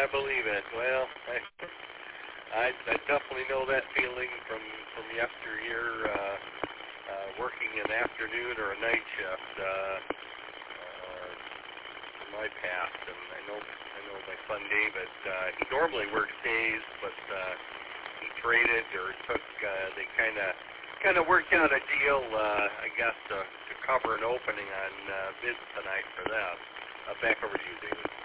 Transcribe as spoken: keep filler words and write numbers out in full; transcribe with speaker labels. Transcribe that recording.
Speaker 1: I believe it. Well, I, I, I definitely know that feeling from from yesteryear, uh, uh, working an afternoon or a night shift uh, uh, in my past. And I know I know my son David. Uh, he normally works days, but uh, he traded or took. Uh, they kind of kind of worked out a deal, uh, I guess, to, to cover an opening on uh, bids tonight for them. Uh, back over to you, David.